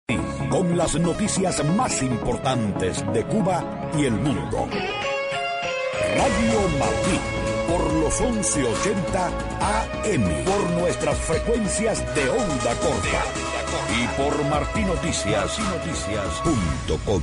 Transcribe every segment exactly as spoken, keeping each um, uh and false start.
Con las noticias más importantes de Cuba y el mundo. Radio Martí, por los once ochenta A M, por nuestras frecuencias de onda corta y por martinoticias punto com.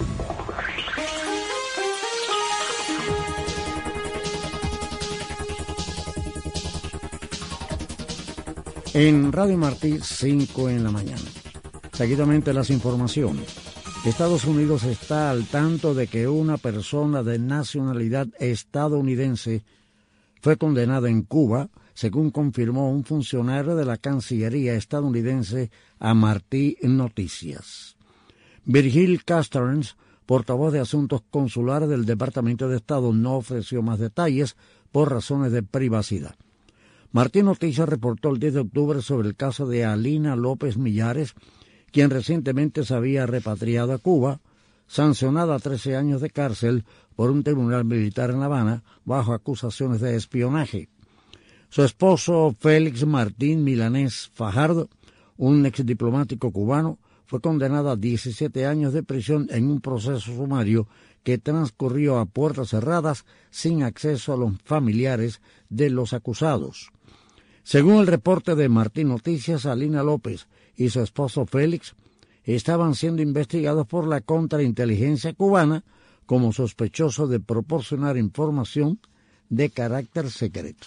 En Radio Martí, cinco en la mañana. Seguidamente las informaciones. Estados Unidos está al tanto de que una persona de nacionalidad estadounidense fue condenada en Cuba, según confirmó un funcionario de la Cancillería estadounidense a Martí Noticias. Virgil Casterns, portavoz de Asuntos Consulares del Departamento de Estado, no ofreció más detalles por razones de privacidad. Martí Noticias reportó el diez de octubre sobre el caso de Alina López Millares, quien recientemente se había repatriado a Cuba, sancionada a trece años de cárcel por un tribunal militar en La Habana bajo acusaciones de espionaje. Su esposo Félix Martín Milanés Fajardo, un exdiplomático cubano, fue condenado a diecisiete años de prisión en un proceso sumario que transcurrió a puertas cerradas sin acceso a los familiares de los acusados. Según el reporte de Martí Noticias, Alina López y su esposo Félix estaban siendo investigados por la contrainteligencia cubana como sospechosos de proporcionar información de carácter secreto.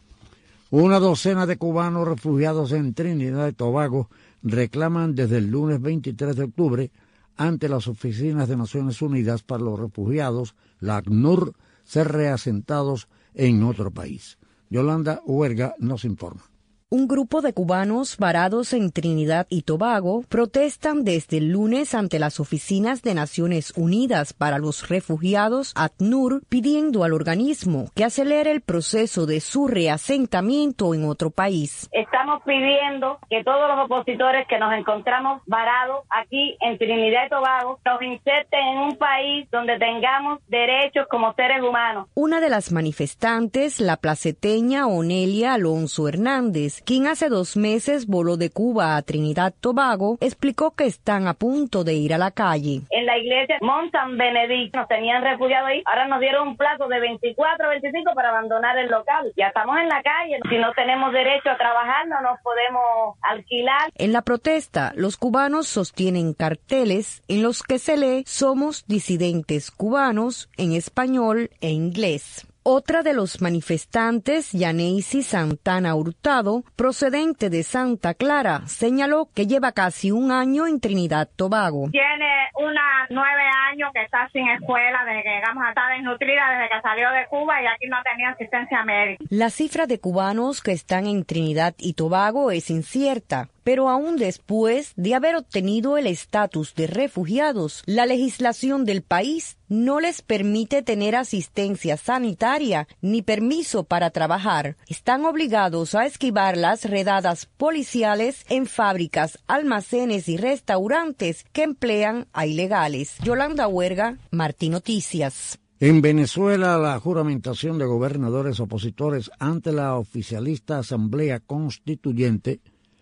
Una docena de cubanos refugiados en Trinidad y Tobago reclaman desde el lunes veintitrés de octubre ante las oficinas de Naciones Unidas para los Refugiados, la ACNUR, ser reasentados en otro país. Yolanda Huerga nos informa. Un grupo de cubanos varados en Trinidad y Tobago protestan desde el lunes ante las oficinas de Naciones Unidas para los Refugiados, ACNUR, pidiendo al organismo que acelere el proceso de su reasentamiento en otro país. Estamos pidiendo que todos los opositores que nos encontramos varados aquí en Trinidad y Tobago nos inserten en un país donde tengamos derechos como seres humanos. Una de las manifestantes, la placeteña Onelia Alonso Hernández, quien hace dos meses voló de Cuba a Trinidad Tobago, explicó que están a punto de ir a la calle. En la iglesia Mont San Benedicto nos tenían refugiados ahí, ahora nos dieron un plazo de veinticuatro a veinticinco para abandonar el local. Ya estamos en la calle, si no tenemos derecho a trabajar no nos podemos alquilar. En la protesta, los cubanos sostienen carteles en los que se lee "Somos disidentes cubanos" en español e inglés. Otra de los manifestantes, Yaneisi Santana Hurtado, procedente de Santa Clara, señaló que lleva casi un año en Trinidad Tobago. Tiene una nueve años que está sin escuela, desde que llegamos a estar desnutrida desde que salió de Cuba y aquí no tenía asistencia médica. La cifra de cubanos que están en Trinidad y Tobago es incierta, pero aún después de haber obtenido el estatus de refugiados, la legislación del país no les permite tener asistencia sanitaria ni permiso para trabajar. Están obligados a esquivar las redadas policiales en fábricas, almacenes y restaurantes que emplean a ilegales. Yolanda Huerga, Martí Noticias. En Venezuela, la juramentación de gobernadores opositores ante la oficialista Asamblea Constituyente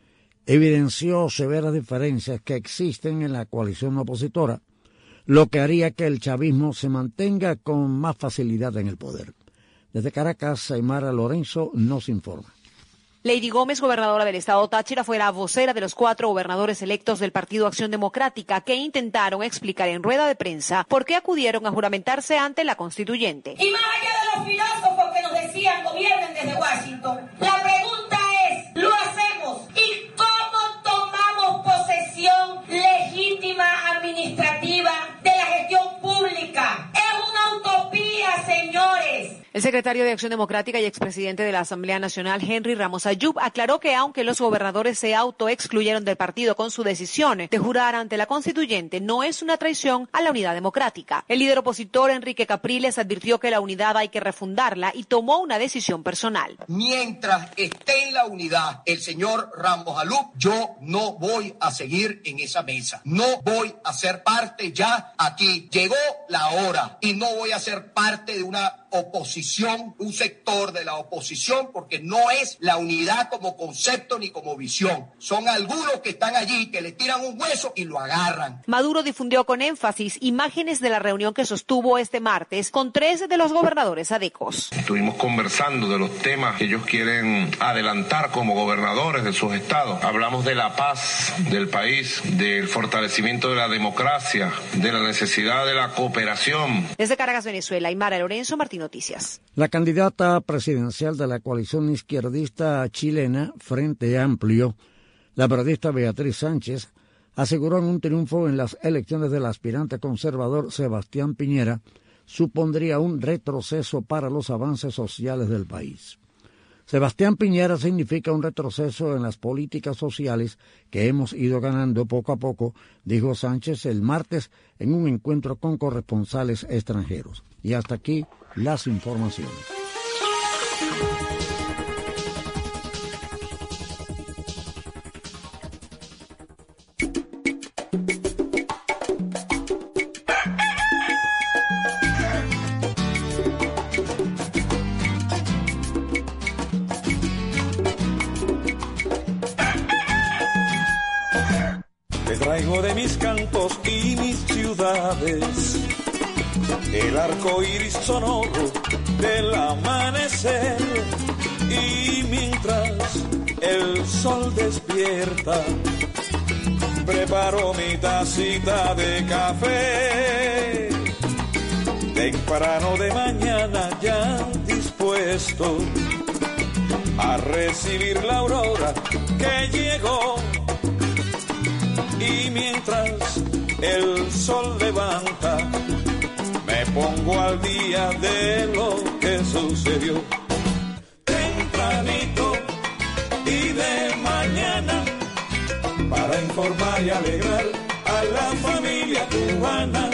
evidenció severas diferencias que existen en la coalición opositora, lo que haría que el chavismo se mantenga con más facilidad en el poder. Desde Caracas, Aymara Lorenzo nos informa. Lady Gómez, gobernadora del estado Táchira, fue la vocera de los cuatro gobernadores electos del Partido Acción Democrática que intentaron explicar en rueda de prensa por qué acudieron a juramentarse ante la constituyente. Y más allá de los filósofos que nos decían gobiernen desde Washington, la pregunta es, ¿lo hacemos? ¿Y cómo tomamos posesión legítima administrativa de la gestión pública? Es una utopía, señores. El secretario de Acción Democrática y expresidente de la Asamblea Nacional, Henry Ramos Ayub, aclaró que aunque los gobernadores se autoexcluyeron del partido con su decisión de jurar ante la constituyente, no es una traición a la unidad democrática. El líder opositor, Enrique Capriles, advirtió que la unidad hay que refundarla y tomó una decisión personal. Mientras esté en la unidad el señor Ramos Ayub, yo no voy a seguir en esa mesa. No voy a ser parte ya aquí. Llegó la hora y no voy a ser parte de una oposición, un sector de la oposición, porque no es la unidad como concepto ni como visión. Son algunos que están allí, que le tiran un hueso y lo agarran. Maduro difundió con énfasis imágenes de la reunión que sostuvo este martes con tres de los gobernadores adecos. Estuvimos conversando de los temas que ellos quieren adelantar como gobernadores de sus estados. Hablamos de la paz del país, del fortalecimiento de la democracia, de la necesidad de la cooperación. Desde Caracas, Venezuela, Aymara Lorenzo, Martín Noticias. La candidata presidencial de la coalición izquierdista chilena, Frente Amplio, la periodista Beatriz Sánchez, aseguró en un triunfo en las elecciones del aspirante conservador Sebastián Piñera supondría un retroceso para los avances sociales del país. Sebastián Piñera significa un retroceso en las políticas sociales que hemos ido ganando poco a poco, dijo Sánchez el martes en un encuentro con corresponsales extranjeros. Y hasta aquí las informaciones. Traigo de mis cantos y mis ciudades el arco iris sonoro del amanecer, y mientras el sol despierta preparo mi tacita de café temprano de mañana, ya dispuesto a recibir la aurora que llegó. Y mientras el sol levanta, me pongo al día de lo que sucedió. Tempranito y de mañana, para informar y alegrar a la familia cubana.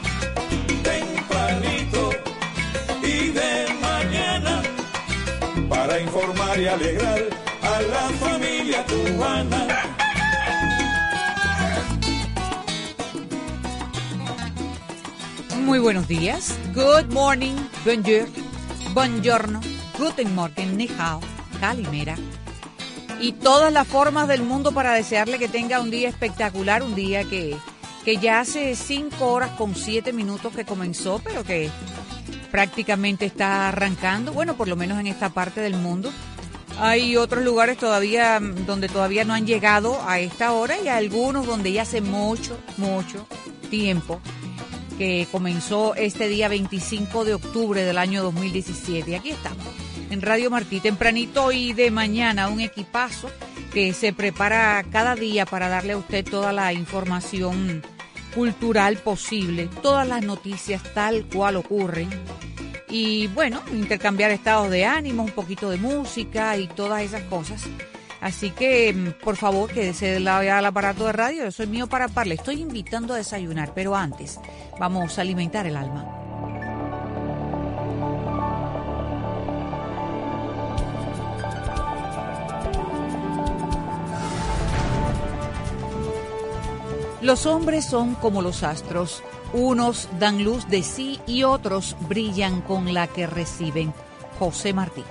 Tempranito y de mañana, para informar y alegrar a la familia cubana. Muy buenos días, good morning, bonjour, buongiorno, guten morgen, ni hao, calimera, y todas las formas del mundo para desearle que tenga un día espectacular, un día que, que ya hace cinco horas con siete minutos que comenzó, pero que prácticamente está arrancando, bueno, por lo menos en esta parte del mundo. Hay otros lugares todavía donde todavía no han llegado a esta hora y algunos donde ya hace mucho, mucho tiempo que comenzó este día veinticinco de octubre del año dos mil diecisiete. Y aquí estamos, en Radio Martí, tempranito y de mañana, un equipazo que se prepara cada día para darle a usted toda la información cultural posible, todas las noticias tal cual ocurren. Y bueno, intercambiar estados de ánimo, un poquito de música y todas esas cosas. Así que, por favor, quédese del lado ya del aparato de radio. Yo soy mío para par. Le estoy invitando a desayunar, pero antes vamos a alimentar el alma. Los hombres son como los astros. Unos dan luz de sí y otros brillan con la que reciben. José Martí.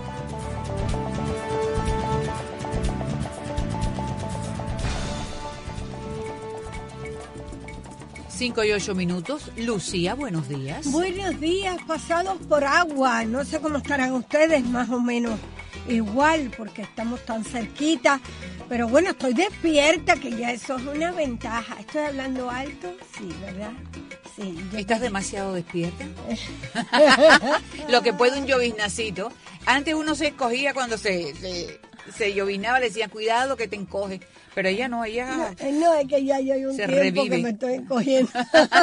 Cinco y ocho minutos. Lucía, buenos días. Buenos días, pasados por agua. No sé cómo estarán ustedes, más o menos igual, porque estamos tan cerquita. Pero bueno, estoy despierta, que ya eso es una ventaja. ¿Estoy hablando alto? Sí, ¿verdad? Sí. ¿Estás demasiado despierta? Lo que puede un lloviznacito. Antes uno se escogía cuando se, se, se llovinaba, le decían, cuidado que te encoge. Pero ella no, ella no, no, es que ya yo hay un tiempo revive. Que me estoy encogiendo.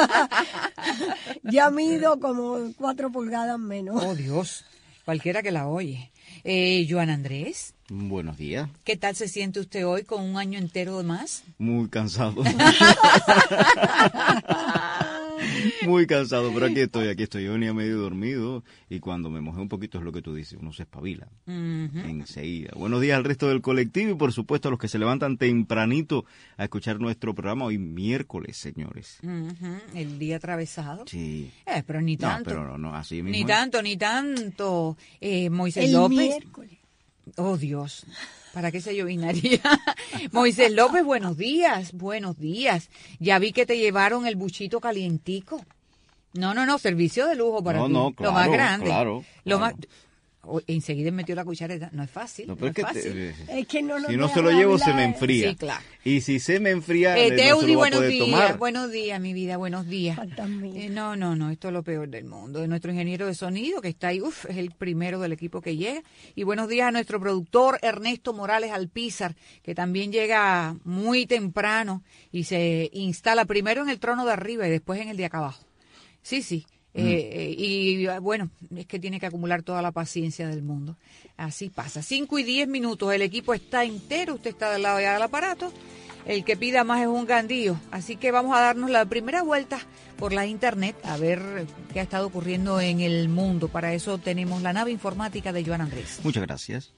Ya mido como cuatro pulgadas menos. Oh, Dios, cualquiera que la oye. Eh, Joan Andrés. Buenos días. ¿Qué tal se siente usted hoy con un año entero de más? Muy cansado. Muy cansado, pero aquí estoy, aquí estoy. Yo venía medio dormido y cuando me mojé un poquito es lo que tú dices, uno se espabila uh-huh. enseguida. Buenos días al resto del colectivo y por supuesto a los que se levantan tempranito a escuchar nuestro programa hoy miércoles, señores. Uh-huh. El día atravesado. Sí. Eh, pero ni tanto. No, pero no, no así mismo. Ni es. tanto, ni tanto. Eh, Moisés el López. Miércoles. Oh, Dios. ¿Para qué se llovinaría? Moisés López, buenos días, buenos días. Ya vi que te llevaron el buchito calientico. No, no, no, servicio de lujo para no, ti. No, claro, lo más grande. Claro, lo claro. más... Oh, enseguida metió la cuchareta. No es fácil. No, no es, que fácil. Te, es que no si no se lo llevo, hablar. Se me enfría. Sí, claro. Y si se me enfría, eh, no Teudi, se lo va buenos a poder días, tomar. buenos días, mi vida, buenos días. Eh, no, no, no, esto es lo peor del mundo. Es nuestro ingeniero de sonido que está ahí, uf, es el primero del equipo que llega. Y buenos días a nuestro productor Ernesto Morales Alpizar, que también llega muy temprano y se instala primero en el trono de arriba y después en el de acá abajo. Sí, sí. Eh, eh, y bueno, es que tiene que acumular toda la paciencia del mundo. Así pasa. Cinco y diez minutos, el equipo está entero, usted está del lado ya del aparato. El que pida más es un gandío. Así que vamos a darnos la primera vuelta por la internet a ver qué ha estado ocurriendo en el mundo. Para eso tenemos la nave informática de Joan Andrés. Muchas gracias.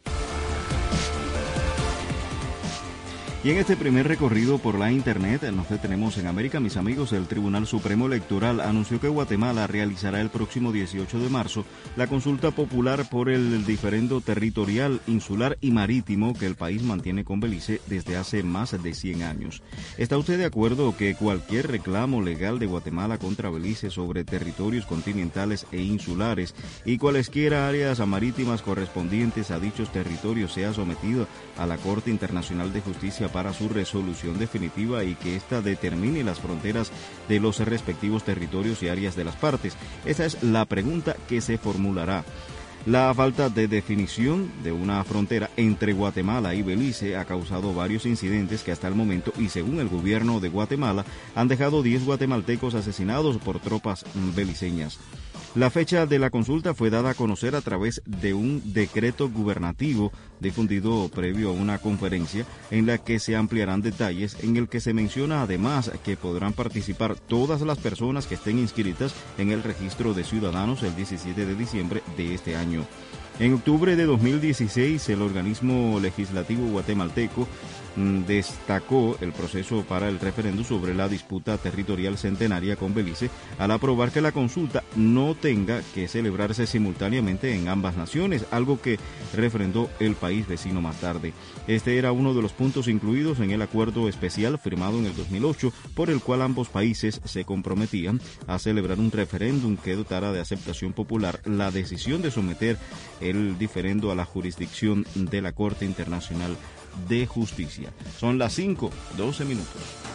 Y en este primer recorrido por la internet nos detenemos en América, mis amigos. El Tribunal Supremo Electoral anunció que Guatemala realizará el próximo dieciocho de marzo la consulta popular por el diferendo territorial, insular y marítimo que el país mantiene con Belice desde hace más de cien años. ¿Está usted de acuerdo que cualquier reclamo legal de Guatemala contra Belice sobre territorios continentales e insulares y cualesquiera áreas marítimas correspondientes a dichos territorios sea sometido a la Corte Internacional de Justicia para su resolución definitiva y que ésta determine las fronteras de los respectivos territorios y áreas de las partes? Esa es la pregunta que se formulará. La falta de definición de una frontera entre Guatemala y Belice ha causado varios incidentes que hasta el momento, y según el gobierno de Guatemala, han dejado diez guatemaltecos asesinados por tropas beliceñas. La fecha de la consulta fue dada a conocer a través de un decreto gubernativo difundido previo a una conferencia en la que se ampliarán detalles, en el que se menciona además que podrán participar todas las personas que estén inscritas en el registro de ciudadanos el diecisiete de diciembre de este año. En octubre de dos mil dieciséis, el organismo legislativo guatemalteco destacó el proceso para el referendo sobre la disputa territorial centenaria con Belice al aprobar que la consulta no tenga que celebrarse simultáneamente en ambas naciones, algo que refrendó el país vecino más tarde. Este era uno de los puntos incluidos en el acuerdo especial firmado en el dos mil ocho, por el cual ambos países se comprometían a celebrar un referéndum que dotara de aceptación popular la decisión de someter el diferendo a la jurisdicción de la Corte Internacional de Justicia. Son las cinco, doce minutos.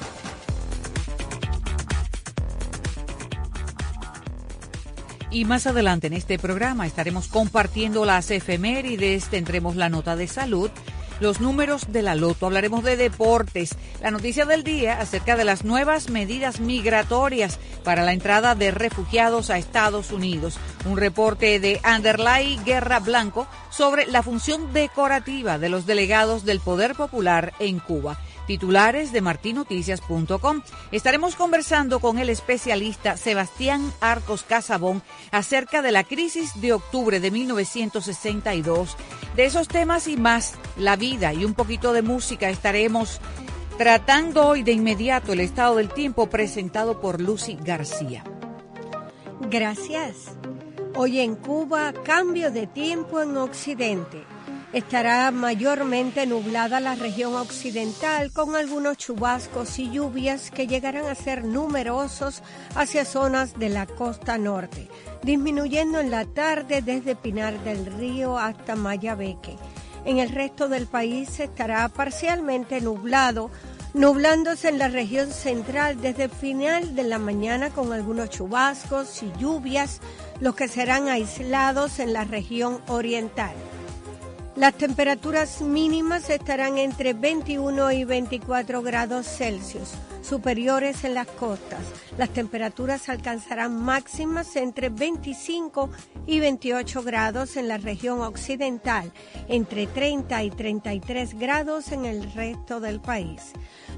Y más adelante en este programa estaremos compartiendo las efemérides, tendremos la nota de salud, los números de la loto, hablaremos de deportes, la noticia del día acerca de las nuevas medidas migratorias para la entrada de refugiados a Estados Unidos, un reporte de Anderlay Guerra Blanco sobre la función decorativa de los delegados del Poder Popular en Cuba. Titulares de martin noticias punto com. Estaremos conversando con el especialista Sebastián Arcos Casabón acerca de la crisis de octubre de mil novecientos sesenta y dos. De esos temas y más, la vida y un poquito de música, estaremos tratando hoy de inmediato el estado del tiempo presentado por Lucy García. Gracias. Hoy en Cuba, cambio de tiempo en Occidente. Estará mayormente nublada la región occidental con algunos chubascos y lluvias que llegarán a ser numerosos hacia zonas de la costa norte, disminuyendo en la tarde desde Pinar del Río hasta Mayabeque. En el resto del país estará parcialmente nublado, nublándose en la región central desde el final de la mañana con algunos chubascos y lluvias, los que serán aislados en la región oriental. Las temperaturas mínimas estarán entre veintiuno y veinticuatro grados Celsius, superiores en las costas. Las temperaturas alcanzarán máximas entre veinticinco y veintiocho grados en la región occidental, entre treinta y treinta y tres grados en el resto del país.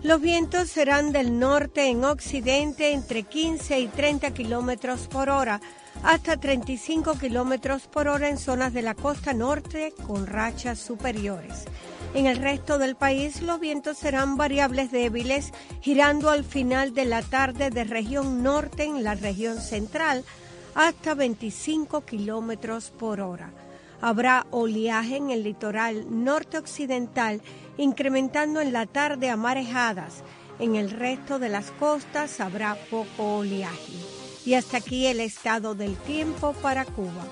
Los vientos serán del norte en occidente entre quince y treinta kilómetros por hora, hasta treinta y cinco kilómetros por hora en zonas de la costa norte con rachas superiores. En el resto del país los vientos serán variables débiles, girando al final de la tarde de región norte en la región central hasta veinticinco kilómetros por hora. Habrá oleaje en el litoral norte occidental, incrementando en la tarde a marejadas. En el resto de las costas habrá poco oleaje. Y hasta aquí el estado del tiempo para Cuba.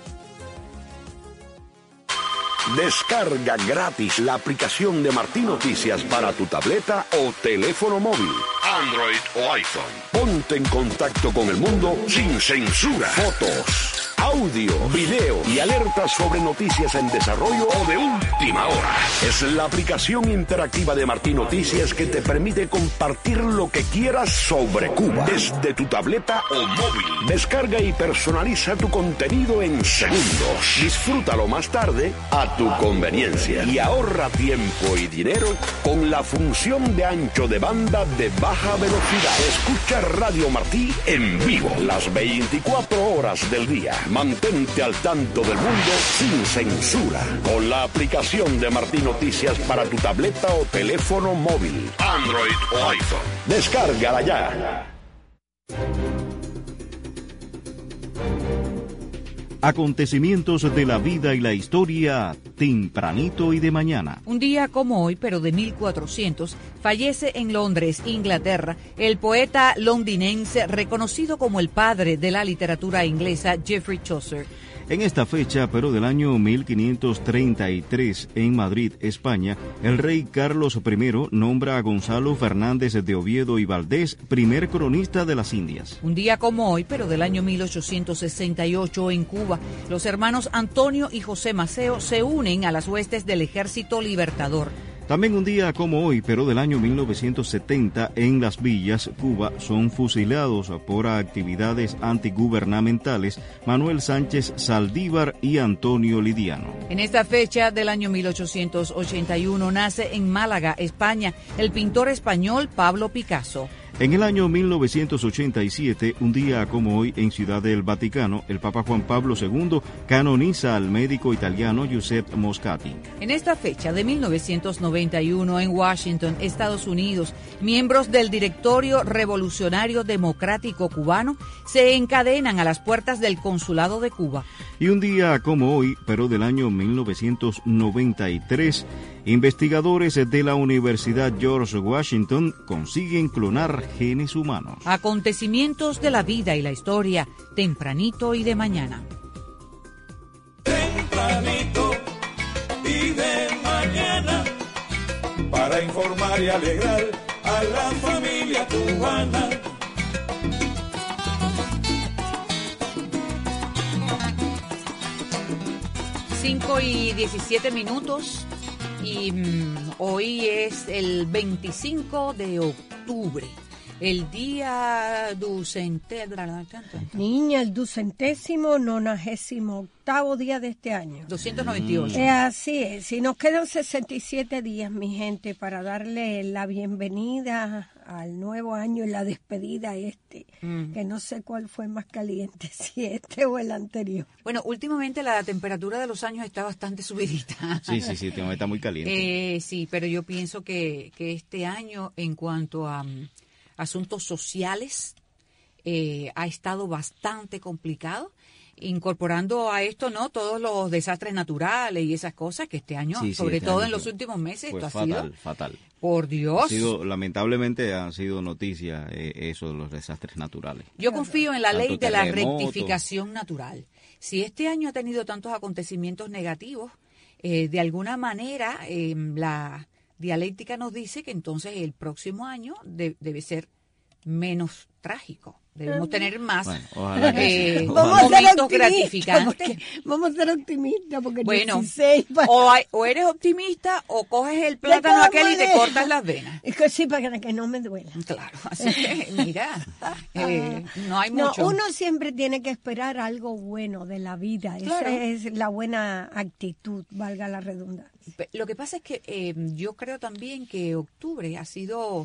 Descarga gratis la aplicación de Martí Noticias para tu tableta o teléfono móvil, Android o iPhone. Ponte en contacto con el mundo sin censura. Fotos, audio, video y alertas sobre noticias en desarrollo o de última hora. Es la aplicación interactiva de Martí Noticias que te permite compartir lo que quieras sobre Cuba desde tu tableta o móvil. Descarga y personaliza tu contenido en segundos. Disfrútalo más tarde a tu conveniencia y ahorra tiempo y dinero con la función de ancho de banda de baja velocidad. Escucha Radio Martí en vivo las veinticuatro horas del día. Mantente al tanto del mundo sin censura con la aplicación de Martí Noticias para tu tableta o teléfono móvil, Android o iPhone. Descárgala ya. Acontecimientos de la vida y la historia tempranito y de mañana. Un día como hoy, pero de mil cuatrocientos, fallece en Londres, Inglaterra, el poeta londinense reconocido como el padre de la literatura inglesa, Geoffrey Chaucer. En esta fecha, pero del año mil quinientos treinta y tres, en Madrid, España, el rey Carlos primero nombra a Gonzalo Fernández de Oviedo y Valdés primer cronista de las Indias. Un día como hoy, pero del año mil ochocientos sesenta y ocho, en Cuba, los hermanos Antonio y José Maceo se unen a las huestes del Ejército Libertador. También un día como hoy, pero del año mil novecientos setenta, en Las Villas, Cuba, son fusilados por actividades antigubernamentales Manuel Sánchez Saldívar y Antonio Lidiano. En esta fecha del año mil ochocientos ochenta y uno nace en Málaga, España, el pintor español Pablo Picasso. En el año mil novecientos ochenta y siete, un día como hoy, en Ciudad del Vaticano, el Papa Juan Pablo segundo canoniza al médico italiano Giuseppe Moscati. En esta fecha de mil novecientos noventa y uno, en Washington, Estados Unidos, miembros del Directorio Revolucionario Democrático Cubano se encadenan a las puertas del Consulado de Cuba. Y un día como hoy, pero del año mil novecientos noventa y tres, investigadores de la Universidad George Washington consiguen clonar genes humanos. Acontecimientos de la vida y la historia, tempranito y de mañana. Tempranito y de mañana, para informar y alegrar a la familia cubana. Cinco y diecisiete minutos. Y mm, hoy es el veinticinco de octubre, el día ducente... Niña, el ducentésimo nonagésimo octavo día de este año. doscientos noventa y ocho. Eh, así es, y nos quedan sesenta y siete días, mi gente, para darle la bienvenida al nuevo año y la despedida a este, mm. que no sé cuál fue más caliente, si este o el anterior. Bueno, últimamente la temperatura de los años está bastante subidita. Sí, sí, sí, está muy caliente. Eh, sí, pero yo pienso que, que este año, en cuanto a um, asuntos sociales, eh, ha estado bastante complicado, incorporando a esto, ¿no?, todos los desastres naturales y esas cosas que este año, sí, sí, sobre este todo año en los últimos meses, pues esto fatal, ha sido fatal. Por Dios. Ha sido, lamentablemente han sido noticia eh, eso de los desastres naturales. Yo confío en la Tanto ley de la terremoto. rectificación natural. Si este año ha tenido tantos acontecimientos negativos, eh, de alguna manera eh, la dialéctica nos dice que entonces el próximo año de, debe ser menos trágico. Debemos tener más bueno, ojalá que eh, sí. Vamos momentos gratificantes. Vamos a ser optimistas porque bueno, dieciséis para... o, hay, o eres optimista o coges el plátano aquel y te cortas las venas. Es que sí, para que no me duela. Claro, así que mira, eh, no hay mucho. No, uno siempre tiene que esperar algo bueno de la vida. Claro. Esa es la buena actitud, valga la redundancia. Lo que pasa es que eh, yo creo también que octubre ha sido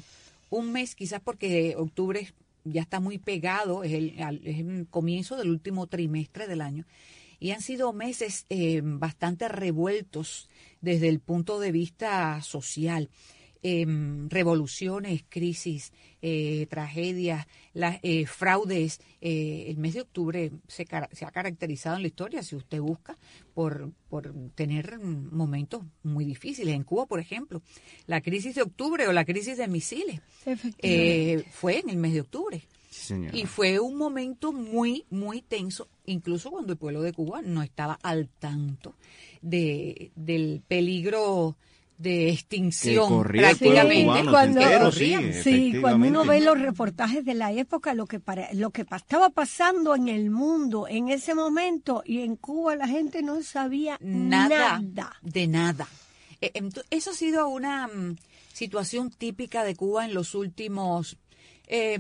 un mes, quizás porque octubre ya está muy pegado, es el, es el comienzo del último trimestre del año, y han sido meses eh, bastante revueltos desde el punto de vista social. Eh, revoluciones, crisis, eh, tragedias, las, eh, fraudes. Eh, el mes de octubre se, se ha caracterizado en la historia, si usted busca, por, por tener momentos muy difíciles. En Cuba, por ejemplo, la crisis de octubre o la crisis de misiles eh, fue en el mes de octubre. Señora. Y fue un momento muy, muy tenso, incluso cuando el pueblo de Cuba no estaba al tanto de, del peligro de extinción prácticamente. Sí, cuando, entero, sí, sí, cuando uno ve los reportajes de la época, lo que para, lo que estaba pasando en el mundo en ese momento, y en Cuba la gente no sabía nada, nada. de nada. Eh, eso ha sido una um, situación típica de Cuba en los últimos eh,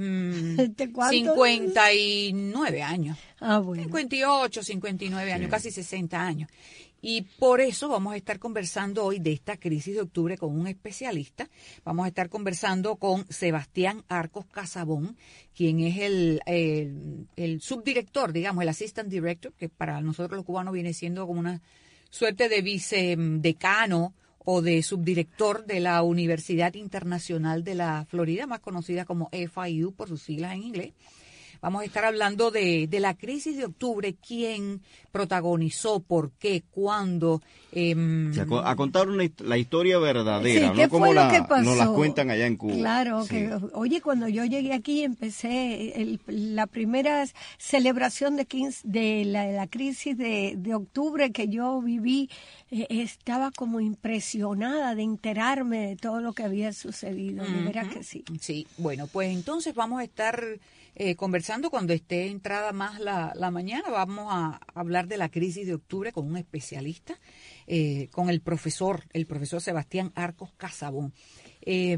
cincuenta y nueve años. Ah, bueno. cincuenta y ocho, cincuenta y nueve años, sí. Casi sesenta años. Y por eso vamos a estar conversando hoy de esta crisis de octubre con un especialista. Vamos a estar conversando con Sebastián Arcos Casabón, quien es el, el, el subdirector, digamos, el assistant director, que para nosotros los cubanos viene siendo como una suerte de vicedecano o de subdirector de la Universidad Internacional de la Florida, más conocida como F I U por sus siglas en inglés. Vamos a estar hablando de, de la crisis de octubre, quién protagonizó, por qué, cuándo. Eh, o sea, a contar una, la historia verdadera, sí, no como la, que nos la cuentan allá en Cuba. Claro, sí. que oye, cuando yo llegué aquí empecé el, la primera celebración de, quince, de, la, de la crisis de, de octubre que yo viví, eh, estaba como impresionada de enterarme de todo lo que había sucedido, de uh-huh. veras que sí. Sí, bueno, pues entonces vamos a estar Eh, conversando cuando esté entrada más la, la mañana. Vamos a hablar de la crisis de octubre con un especialista, eh, con el profesor, el profesor Sebastián Arcos Casabón. Eh,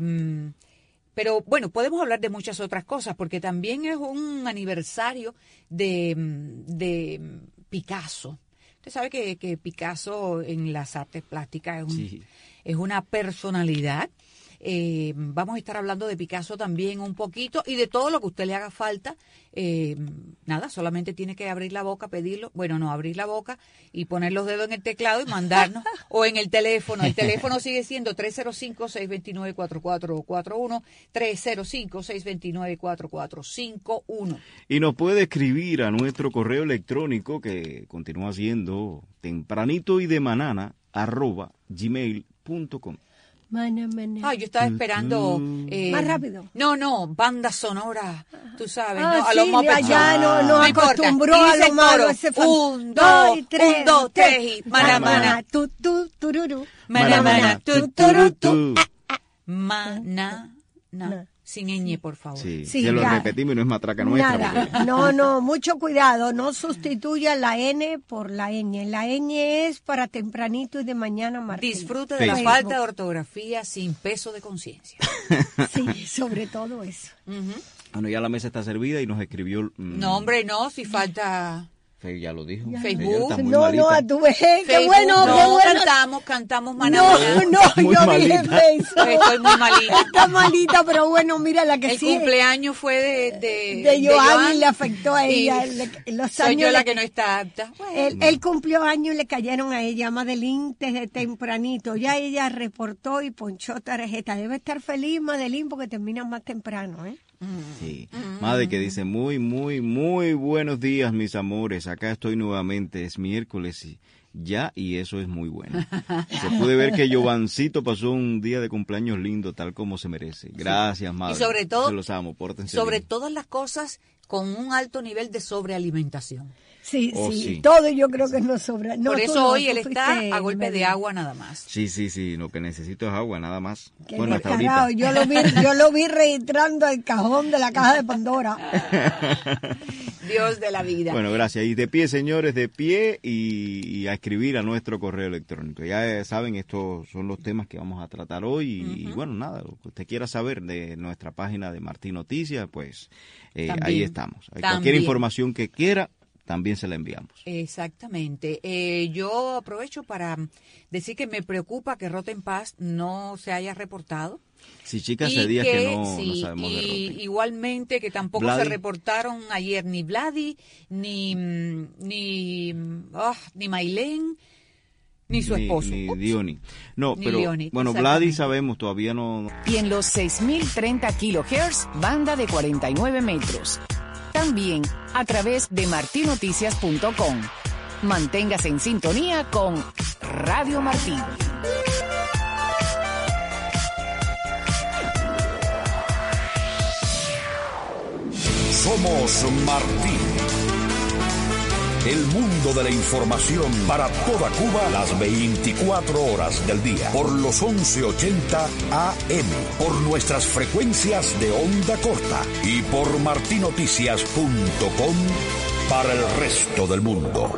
pero bueno, podemos hablar de muchas otras cosas, porque también es un aniversario de, de Picasso. Usted sabe que, que Picasso en las artes plásticas es, un, sí. es una personalidad. Eh, vamos a estar hablando de Picasso también un poquito y de todo lo que a usted le haga falta. Eh, nada, solamente tiene que abrir la boca, pedirlo. Bueno, no, abrir la boca y poner los dedos en el teclado y mandarnos. O en el teléfono. El teléfono sigue siendo tres cero cinco, seis dos nueve, cuatro cuatro cuatro uno, tres cero cinco, seis dos nueve, cuatro cuatro cinco uno. Y nos puede escribir a nuestro correo electrónico, que continúa siendo tempranito y de manana, arroba gmail punto com. Mana, mana. Ah, yo estaba esperando... Eh, Más rápido. No, no, banda sonora, tú sabes, ah, ¿no? A sí, los Muppets. ya no, no, no acostumbró a lo malo. Ese fan... Un, dos, tres, un, dos, tres, y mana, mana. Tu, tu, tururu. Mana, mana, tu, turu, tu. Mana, na. Sin ñ, por favor. Sí, sí, ya lo ya. repetimos y no es matraca nuestra. Nada. Porque... No, no, mucho cuidado. No sustituya la N por la ñ. La ñ es para tempranito y de mañana, Martín. Disfrute de Facebook. La falta de ortografía sin peso de conciencia. Sí, sobre todo eso. Uh-huh. Bueno, ya la mesa está servida y nos escribió... Mmm... No, hombre, no, si falta... Ya lo dijo. Facebook. No, malita. no, a tu vez. Qué bueno, no, qué bueno. Cantamos, cantamos, maná, No, maná. no, muy yo malita. dije Facebook. Estoy muy malita. Está malita, pero bueno, mira la que el sí. El cumpleaños fue de... De, de Joan de y le afectó a ella. Le, los soy años yo la le, que no está apta. Bueno. Él, él cumplió años y le cayeron a ella, Madeline, desde tempranito. Ya ella reportó y ponchó tarjeta. Debe estar feliz, Madeline, porque termina más temprano, ¿eh? Sí, madre que dice muy, muy, muy buenos días, mis amores, acá estoy nuevamente, es miércoles y ya, y eso es muy bueno. Se puede ver que Giovancito pasó un día de cumpleaños lindo, tal como se merece. Gracias, madre. Y sobre todo, se los amo, pórtense sobre bien. todas las cosas, con un alto nivel de sobrealimentación. Sí, oh, sí, sí, todo yo creo que nos sobra. No, por eso no, hoy él está a golpe medio. de agua nada más. Sí, sí, sí, lo que necesito es agua nada más. Qué bueno, hasta carajo, ahorita. Yo lo vi, yo lo vi registrando el cajón de la caja de Pandora. Dios de la vida. Bueno, gracias. Y de pie, señores, de pie y, y a escribir a nuestro correo electrónico. Ya saben, estos son los temas que vamos a tratar hoy. Y, uh-huh. y bueno, nada, lo que usted quiera saber de nuestra página de Martín Noticias, pues eh, ahí estamos. Hay cualquier información que quiera, también se la enviamos. Exactamente. Eh, yo aprovecho para decir que me preocupa que Roten Paz no se haya reportado. Sí, chicas, hace días que, que no, sí, no sabemos y, de Roten. Igualmente que tampoco Vladi. se reportaron ayer ni Vladi, ni ni, oh, ni Mailén, ni su ni, esposo. Ni Diony. No, ni pero Leoni, bueno, Vladi sabemos, todavía no... Y en los seis mil treinta kilohertz, banda de cuarenta y nueve metros. También a través de martin noticias punto com. Manténgase en sintonía con Radio Martín. Somos Martín. El mundo de la información para toda Cuba las veinticuatro horas del día. Por los once ochenta A M. Por nuestras frecuencias de onda corta. Y por martin noticias punto com para el resto del mundo.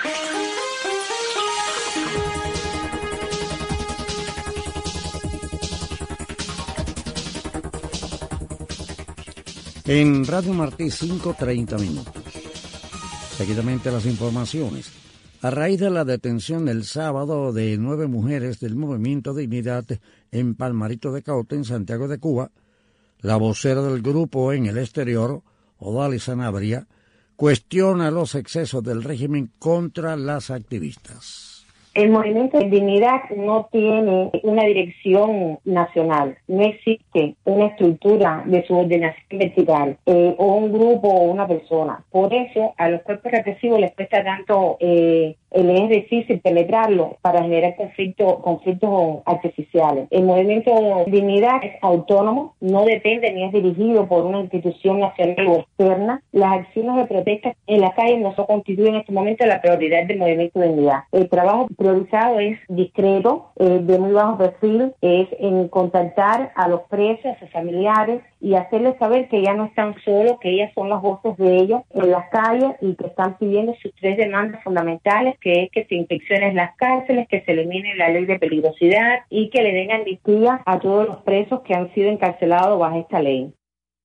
En Radio Martí, cinco treinta minutos. Seguidamente las informaciones. A raíz de la detención el sábado de nueve mujeres del Movimiento Dignidad en Palmarito de Caute, en Santiago de Cuba, la vocera del grupo en el exterior, Odalis Sanabria, cuestiona los excesos del régimen contra las activistas. El Movimiento de Dignidad no tiene una dirección nacional, no existe una estructura de subordinación vertical eh, o un grupo o una persona. Por eso a los cuerpos represivos les cuesta tanto, eh, les es difícil penetrarlo para generar conflictos, conflictos artificiales. El Movimiento de Dignidad es autónomo, no depende ni es dirigido por una institución nacional o externa. Las acciones de protesta en las calles no se constituyen en este momento la prioridad del Movimiento de Dignidad. El trabajo priorizado es discreto, eh, de muy bajo perfil, es en contactar a los presos, a sus familiares y hacerles saber que ya no están solos, que ellas son las voces de ellos en las calles y que están pidiendo sus tres demandas fundamentales, que es que se inspeccionen las cárceles, que se elimine la ley de peligrosidad y que le den amnistía a todos los presos que han sido encarcelados bajo esta ley.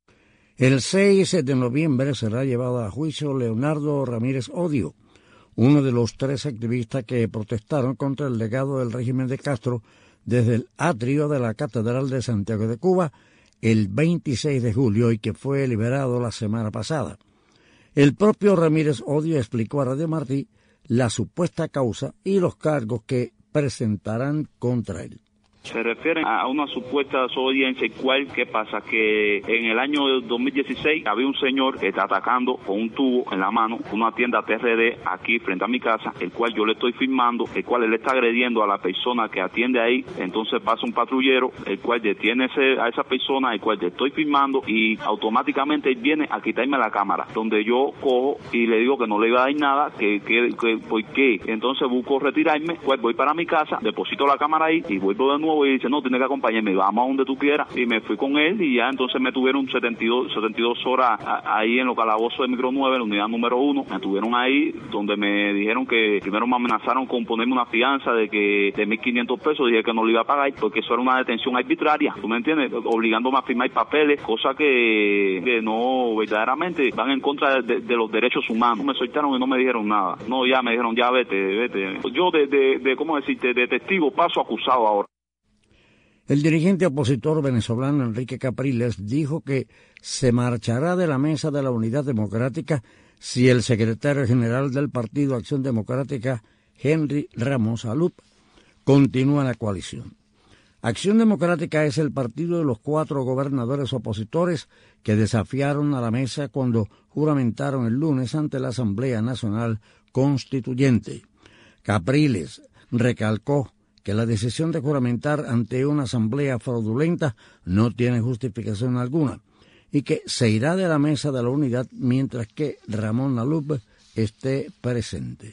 El seis de noviembre será llevado a juicio Leonardo Ramírez Odio, uno de los tres activistas que protestaron contra el legado del régimen de Castro desde el atrio de la Catedral de Santiago de Cuba el veintiséis de julio y que fue liberado la semana pasada. El propio Ramírez Odio explicó a Radio Martí la supuesta causa y los cargos que presentarán contra él. Se refieren a una supuesta desobediencia, y cuál, ¿qué pasa? Que en el año dos mil dieciséis había un señor que está atacando con un tubo en la mano una tienda T R D aquí frente a mi casa, el cual yo le estoy filmando, el cual él está agrediendo a la persona que atiende ahí. Entonces pasa un patrullero, el cual detiene ese, a esa persona, el cual le estoy filmando, y automáticamente él viene a quitarme la cámara, donde yo cojo y le digo que no le iba a dar nada, que, que, que ¿por qué? Entonces busco retirarme, pues voy para mi casa, deposito la cámara ahí y vuelvo de nuevo y dice, no, tienes que acompañarme, vamos a donde tú quieras. Y me fui con él y ya entonces me tuvieron setenta y dos horas ahí en los calabozos de micro nueve, en la unidad número uno. Me tuvieron ahí donde me dijeron que primero me amenazaron con ponerme una fianza de que de mil quinientos pesos. Dije que no lo iba a pagar porque eso era una detención arbitraria, ¿tú me entiendes? Obligándome a firmar papeles, cosa que, que no verdaderamente van en contra de, de los derechos humanos. Me soltaron y no me dijeron nada. No, ya me dijeron, ya vete, vete. Yo de, de, de ¿cómo decirte? De testigo paso acusado ahora. El dirigente opositor venezolano Enrique Capriles dijo que se marchará de la mesa de la Unidad Democrática si el secretario general del Partido Acción Democrática, Henry Ramos Alup, continúa en la coalición. Acción Democrática es el partido de los cuatro gobernadores opositores que desafiaron a la mesa cuando juramentaron el lunes ante la Asamblea Nacional Constituyente. Capriles recalcó que la decisión de juramentar ante una asamblea fraudulenta no tiene justificación alguna y que se irá de la mesa de la unidad mientras que Ramón Alup esté presente.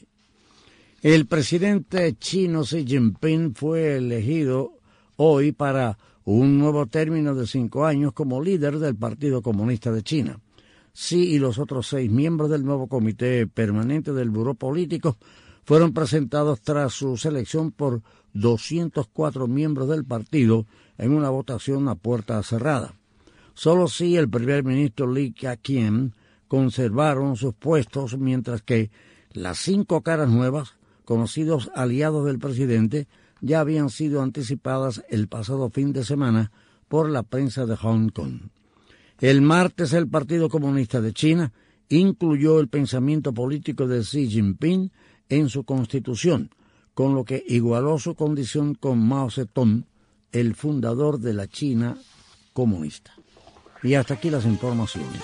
El presidente chino Xi Jinping fue elegido hoy para un nuevo término de cinco años como líder del Partido Comunista de China. Xi y los otros seis miembros del nuevo comité permanente del Buró Político fueron presentados tras su selección por doscientos cuatro miembros del partido en una votación a puerta cerrada. Solo si el primer ministro Li Keqiang conservaron sus puestos, mientras que las cinco caras nuevas, conocidos aliados del presidente, ya habían sido anticipadas el pasado fin de semana por la prensa de Hong Kong. El martes el Partido Comunista de China incluyó el pensamiento político de Xi Jinping en su constitución, con lo que igualó su condición con Mao Zedong, el fundador de la China comunista. Y hasta aquí las informaciones.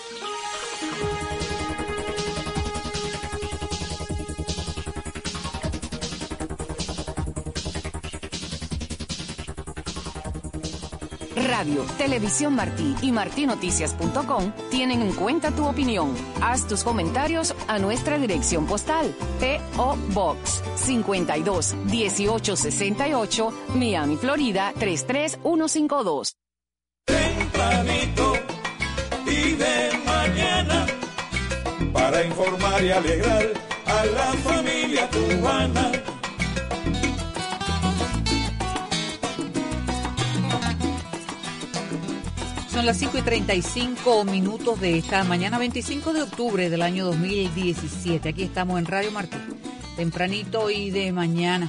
Radio, Televisión Martí y martí noticias punto com tienen en cuenta tu opinión. Haz tus comentarios a nuestra dirección postal, P O Box cincuenta y dos, dieciocho sesenta y ocho, Miami, Florida tres tres uno cinco dos. Tempranito y de mañana, para informar y alegrar a la familia cubana. Son las cinco y treinta y cinco minutos de esta mañana, veinticinco de octubre del año dos mil diecisiete. Aquí estamos en Radio Martí, tempranito y de mañana.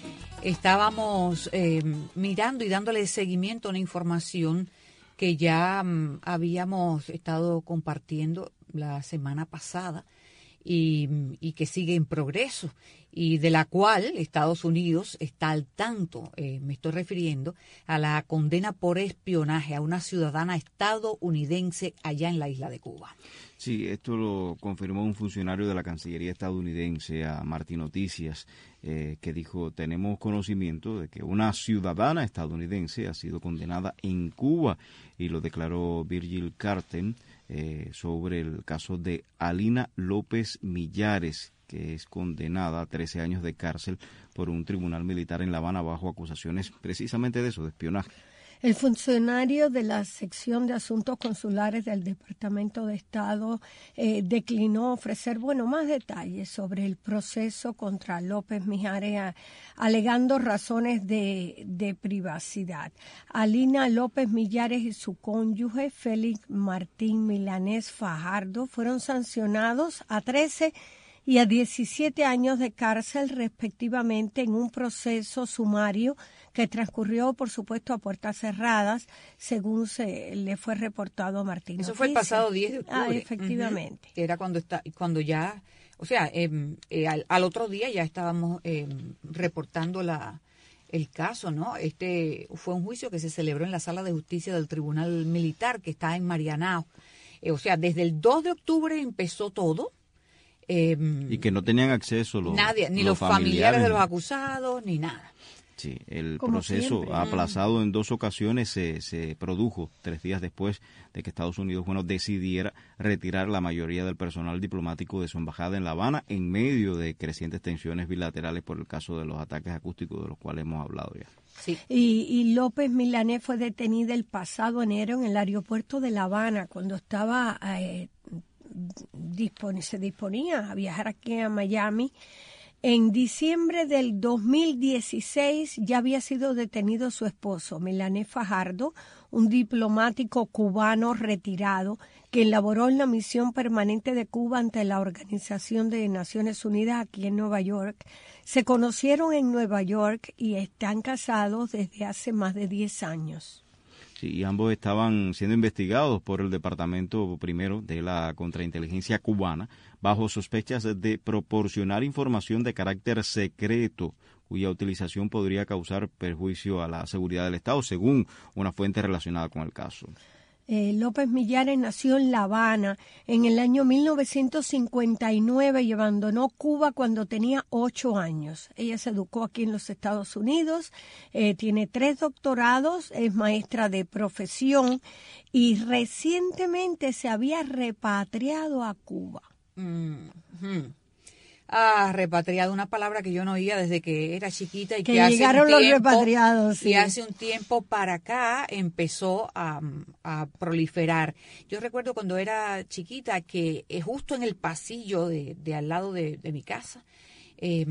Estábamos eh, mirando y dándole seguimiento a una información que ya um, habíamos estado compartiendo la semana pasada y, y que sigue en progreso, y de la cual Estados Unidos está al tanto. Eh, me estoy refiriendo a la condena por espionaje a una ciudadana estadounidense allá en la isla de Cuba. Sí, esto lo confirmó un funcionario de la Cancillería estadounidense a Martí Noticias, eh, que dijo: tenemos conocimiento de que una ciudadana estadounidense ha sido condenada en Cuba, y lo declaró Virgil Carten eh, sobre el caso de Alina López Millares, que es condenada a trece años de cárcel por un tribunal militar en La Habana bajo acusaciones precisamente de eso, de espionaje. El funcionario de la sección de asuntos consulares del Departamento de Estado eh, declinó ofrecer, bueno, más detalles sobre el proceso contra López Mijares, a, alegando razones de, de privacidad. Alina López Millares y su cónyuge, Félix Martín Milanés Fajardo, fueron sancionados a trece y a diecisiete años de cárcel respectivamente en un proceso sumario que transcurrió, por supuesto, a puertas cerradas, según se le fue reportado a Martín. Eso fue el pasado diez de octubre. Ah, efectivamente. Uh-huh. Que era cuando está, cuando ya, o sea, eh, eh, al, al otro día ya estábamos eh, reportando la el caso, ¿no? Este fue un juicio que se celebró en la Sala de Justicia del Tribunal Militar, que está en Marianao. Eh, o sea, desde el dos de octubre empezó todo. Eh, y que no tenían acceso los nadie, ni los, los familiares, familiares de los acusados, ni nada. Sí, el Como proceso siempre. aplazado en dos ocasiones se, se produjo tres días después de que Estados Unidos, bueno, decidiera retirar la mayoría del personal diplomático de su embajada en La Habana en medio de crecientes tensiones bilaterales por el caso de los ataques acústicos de los cuales hemos hablado ya. Sí. Y, y López Milanés fue detenida el pasado enero en el aeropuerto de La Habana cuando estaba eh, dispon- se disponía a viajar aquí a Miami. En diciembre del dos mil dieciséis ya había sido detenido su esposo, Milanés Fajardo, un diplomático cubano retirado que elaboró en la misión permanente de Cuba ante la Organización de Naciones Unidas aquí en Nueva York. Se conocieron en Nueva York y están casados desde hace más de diez años. Sí, y ambos estaban siendo investigados por el Departamento Primero de la Contrainteligencia cubana bajo sospechas de proporcionar información de carácter secreto cuya utilización podría causar perjuicio a la seguridad del Estado, según una fuente relacionada con el caso. Eh, López Millares nació en La Habana en el año mil novecientos cincuenta y nueve y abandonó Cuba cuando tenía ocho años. Ella se educó aquí en los Estados Unidos, eh, tiene tres doctorados, es maestra de profesión y recientemente se había repatriado a Cuba. Mm-hmm. Ah, repatriado, una palabra que yo no oía desde que era chiquita y que, que hace llegaron un los tiempo, repatriados. Sí. Y hace un tiempo para acá empezó a, a proliferar. Yo recuerdo cuando era chiquita que eh, justo en el pasillo de, de al lado de, de mi casa eh,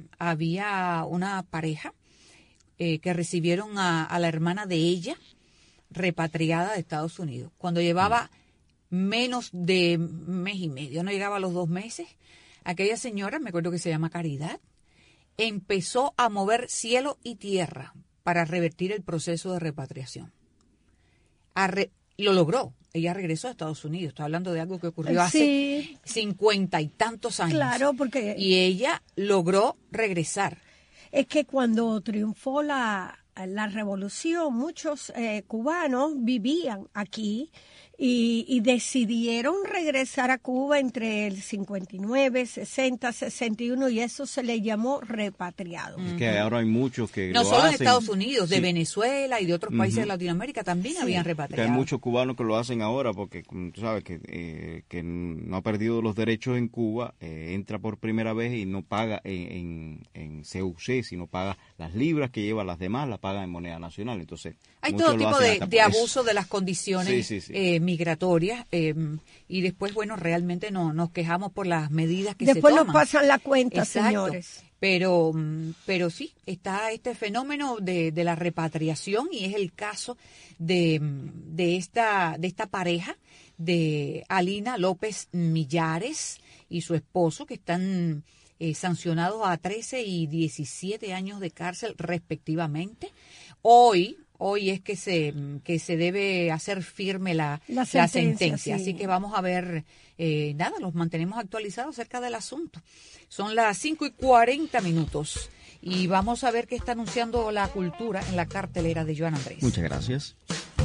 había una pareja eh, que recibieron a, a la hermana de ella repatriada de Estados Unidos. Cuando llevaba menos de mes y medio, no llegaba a los dos meses, aquella señora, me acuerdo que se llama Caridad, empezó a mover cielo y tierra para revertir el proceso de repatriación. Re- lo logró. Ella regresó a Estados Unidos. Estoy hablando de algo que ocurrió hace sí. cincuenta y tantos años. Claro, porque... Y ella logró regresar. Es que cuando triunfó la, la revolución, muchos eh, cubanos vivían aquí y, y decidieron regresar a Cuba entre el cincuenta y nueve, sesenta, sesenta y uno y eso se le llamó repatriado. Es que ahora hay muchos que no lo solo hacen. en Estados Unidos, de Sí. Venezuela y de otros países Uh-huh. de Latinoamérica también Sí. habían Que repatriado. hay muchos cubanos que lo hacen ahora porque, como tú sabes, que, eh, que no ha perdido los derechos en Cuba, eh, entra por primera vez y no paga en, en, en C U C, sino paga las libras que lleva, las demás las paga en moneda nacional. Entonces, hay muchos todo lo tipo hacen de, hasta de por eso. abuso de las condiciones Sí, sí, sí. Eh, migratorias eh, y después, bueno, realmente no nos quejamos por las medidas que Después se nos toman. pasan la cuenta, Exacto. señores. Pero, mm, pero sí, está este fenómeno de, de la repatriación y es el caso de, mm, de, esta, de esta pareja de Alina López Millares y su esposo que están eh, sancionados a trece y diecisiete años de cárcel respectivamente. Hoy... Hoy es que se que se debe hacer firme la, La la sentencia, sentencia, sí. así que vamos a ver, eh, nada, los mantenemos actualizados acerca del asunto. Son las cinco y cuarenta minutos y vamos a ver qué está anunciando la cultura en la cartelera de Joan Andrés. Muchas gracias.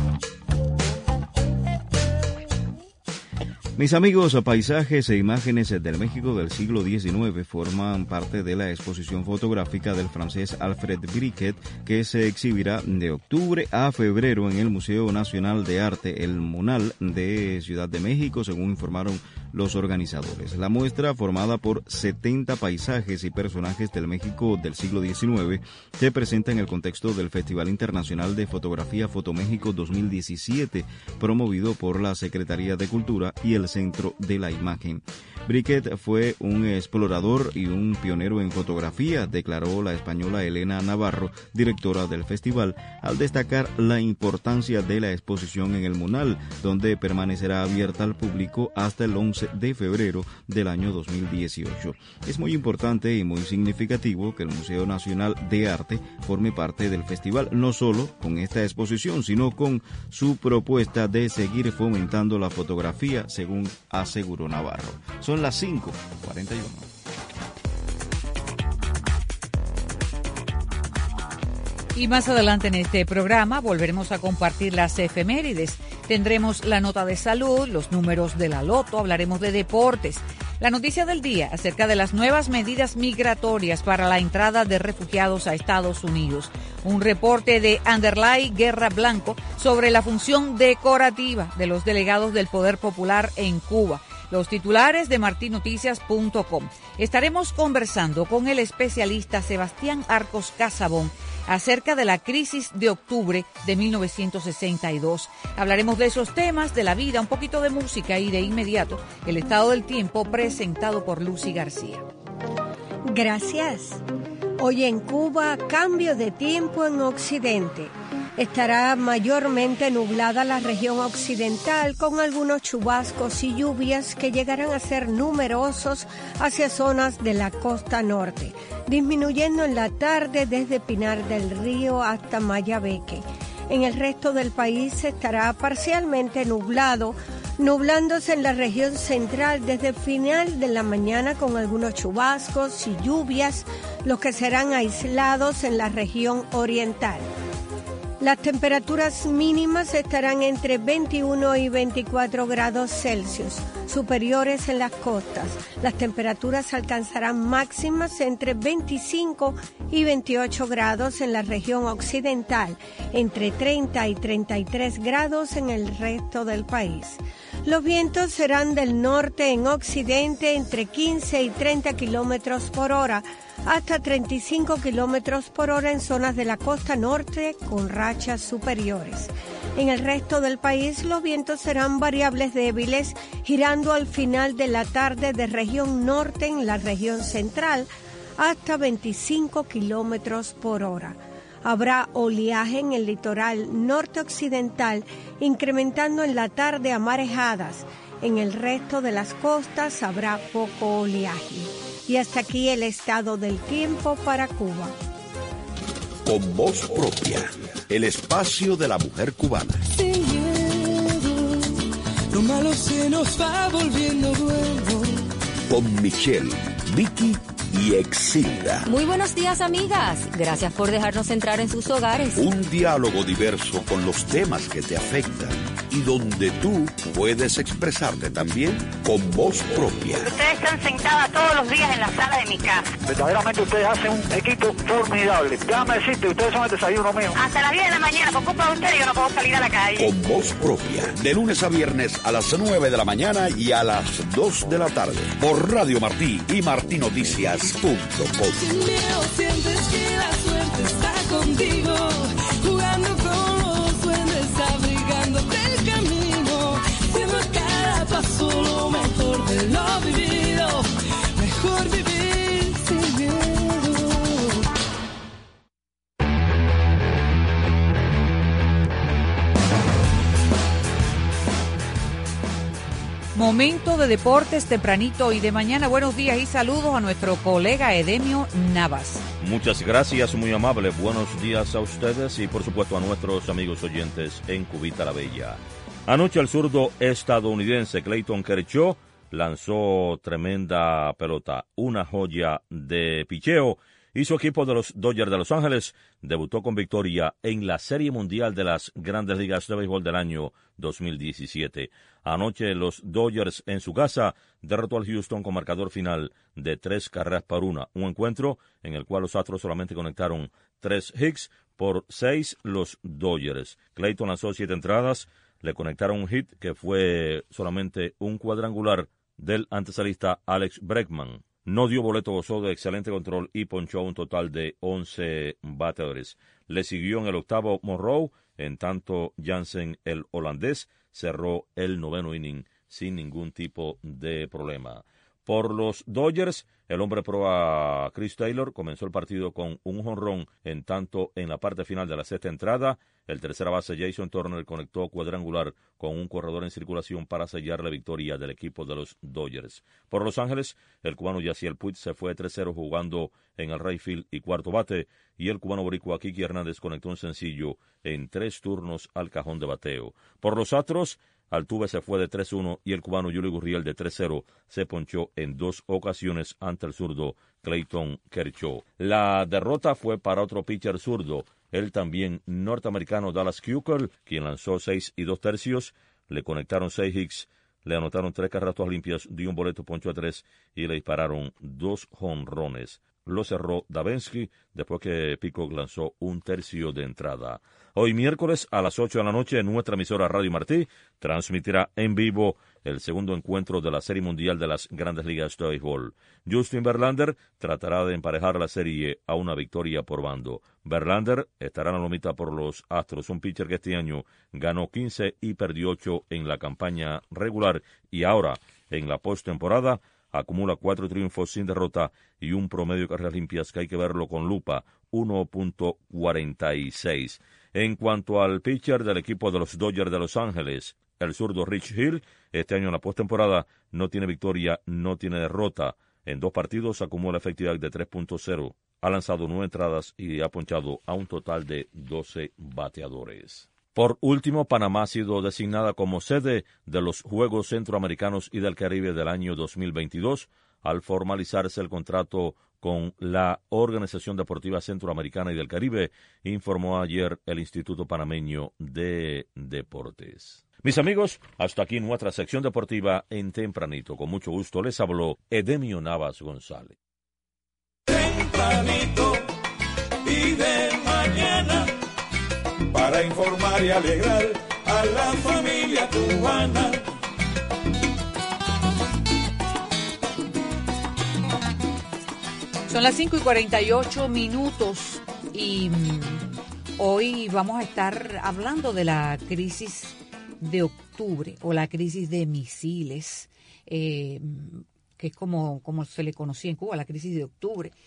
Mis amigos, paisajes e imágenes del México del siglo diecinueve forman parte de la exposición fotográfica del francés Alfred Briquet, que se exhibirá de octubre a febrero en el Museo Nacional de Arte, el MUNAL, de Ciudad de México, según informaron los organizadores. La muestra, formada por setenta paisajes y personajes del México del siglo diecinueve, se presenta en el contexto del Festival Internacional de Fotografía Fotoméxico dos mil diecisiete, promovido por la Secretaría de Cultura y el Centro de la Imagen. Briquet fue un explorador y un pionero en fotografía, declaró la española Elena Navarro, directora del festival, al destacar la importancia de la exposición en el MUNAL, donde permanecerá abierta al público hasta el once de febrero del año dos mil dieciocho. Es muy importante y muy significativo que el Museo Nacional de Arte forme parte del festival, no solo con esta exposición, sino con su propuesta de seguir fomentando la fotografía, según aseguró Navarro. Son las cinco cuarenta y uno. Y más adelante en este programa volveremos a compartir las efemérides. Tendremos la nota de salud, los números de la loto, hablaremos de deportes. La noticia del día acerca de las nuevas medidas migratorias para la entrada de refugiados a Estados Unidos. Un reporte de Anderlay Guerra Blanco sobre la función decorativa de los delegados del Poder Popular en Cuba. Los titulares de martin noticias punto com. Estaremos conversando con el especialista Sebastián Arcos Casabón acerca de la crisis de octubre de mil novecientos sesenta y dos. Hablaremos de esos temas, de la vida, un poquito de música y de inmediato el estado del tiempo presentado por Lucy García. Gracias. Hoy en Cuba, cambio de tiempo en Occidente. Estará mayormente nublada la región occidental con algunos chubascos y lluvias que llegarán a ser numerosos hacia zonas de la costa norte, disminuyendo en la tarde desde Pinar del Río hasta Mayabeque. En el resto del país estará parcialmente nublado, nublándose en la región central desde el final de la mañana con algunos chubascos y lluvias, los que serán aislados en la región oriental. Las temperaturas mínimas estarán entre veintiuno y veinticuatro grados Celsius, superiores en las costas. Las temperaturas alcanzarán máximas entre veinticinco y veintiocho grados en la región occidental, entre treinta y treinta y tres grados en el resto del país. Los vientos serán del norte en occidente entre quince y treinta kilómetros por hora, hasta treinta y cinco kilómetros por hora en zonas de la costa norte con rachas superiores. En el resto del país los vientos serán variables débiles, girando al final de la tarde de región norte en la región central hasta veinticinco kilómetros por hora. Habrá oleaje en el litoral norte occidental, incrementando en la tarde a marejadas. En el resto de las costas habrá poco oleaje. Y hasta aquí el estado del tiempo para Cuba. Con voz propia, el espacio de la mujer cubana. Sin miedo, lo malo se nos va volviendo bueno. Con Michelle, Vicky y Exilda. Muy buenos días, amigas. Gracias por dejarnos entrar en sus hogares. Un diálogo diverso con los temas que te afectan y donde tú puedes expresarte también con voz propia. Ustedes están sentadas todos los días en la sala de mi casa. Verdaderamente ustedes hacen un equipo formidable. Déjame decirte, ustedes son el desayuno mío. Hasta las diez de la mañana, por culpa de ustedes yo no puedo salir a la calle. Con voz propia, de lunes a viernes a las nueve de la mañana y a las dos de la tarde. Por Radio Martí y martí noticias punto com. Sin miedo sientes que la suerte está contigo, jugando con los duendes, abrigándote el camino, siendo a cada paso lo mejor de lo vivido, mejor vivir sin miedo. Momento de deportes tempranito y de mañana. Buenos días y saludos a nuestro colega Edemio Navas. Muchas gracias, muy amable. Buenos días a ustedes y por supuesto a nuestros amigos oyentes en Cubita la Bella. Anoche el zurdo estadounidense Clayton Kershaw lanzó tremenda pelota, una joya de picheo, y su equipo de los Dodgers de Los Ángeles debutó con victoria en la Serie Mundial de las Grandes Ligas de Béisbol del año dos mil diecisiete. Anoche los Dodgers en su casa derrotó al Houston con marcador final de tres carreras por una, un encuentro en el cual los Astros solamente conectaron tres hits, por seis los Dodgers. Clayton lanzó siete entradas, le conectaron un hit que fue solamente un cuadrangular del antesalista Alex Bregman. No dio boleto, gozó de excelente control y ponchó un total de once bateadores. Le siguió en el octavo Monroe, en tanto Jansen, el holandés, cerró el noveno inning sin ningún tipo de problema. Por los Dodgers, el hombre proa Chris Taylor comenzó el partido con un jonrón, en tanto en la parte final de la sexta entrada, el tercera base Jason Turner conectó cuadrangular con un corredor en circulación para sellar la victoria del equipo de los Dodgers. Por Los Ángeles, el cubano Yasiel Puig se fue tres cero jugando en el right field y cuarto bate, y el cubano boricua Kiki Hernández conectó un sencillo en tres turnos al cajón de bateo. Por los Astros, Altuve se fue de tres uno y el cubano Yuli Gurriel de tres cero se ponchó en dos ocasiones ante el zurdo Clayton Kershaw. La derrota fue para otro pitcher zurdo, el también norteamericano Dallas Keuchel, quien lanzó seis y dos tercios, le conectaron seis hits, le anotaron tres carreras limpias, dio un boleto, ponchó a tres y le dispararon dos jonrones. Lo cerró Davensky después que Peacock lanzó un tercio de entrada. Hoy miércoles a las ocho de la noche, nuestra emisora Radio Martí transmitirá en vivo el segundo encuentro de la Serie Mundial de las Grandes Ligas de Béisbol. Justin Verlander tratará de emparejar la serie a una victoria por bando. Verlander estará en la lomita por los Astros, un pitcher que este año ganó quince y perdió ocho en la campaña regular y ahora en la postemporada acumula cuatro triunfos sin derrota y un promedio de carreras limpias que hay que verlo con lupa, uno punto cuarenta y seis. En cuanto al pitcher del equipo de los Dodgers de Los Ángeles, el zurdo Rich Hill, este año en la postemporada no tiene victoria, no tiene derrota. En dos partidos acumula efectividad de tres punto cero. Ha lanzado nueve entradas y ha ponchado a un total de doce bateadores. Por último, Panamá ha sido designada como sede de los Juegos Centroamericanos y del Caribe del año dos mil veintidós, al formalizarse el contrato con la Organización Deportiva Centroamericana y del Caribe, informó ayer el Instituto Panameño de Deportes. Mis amigos, hasta aquí nuestra sección deportiva en Tempranito. Con mucho gusto les habló Edemio Navas González. Tempranito y de mañana, para informar y alegrar a la familia cubana. Son las cinco y cuarenta y ocho minutos y hoy vamos a estar hablando de la crisis de octubre o la crisis de misiles, eh, que es como, como se le conocía en Cuba, la crisis de octubre.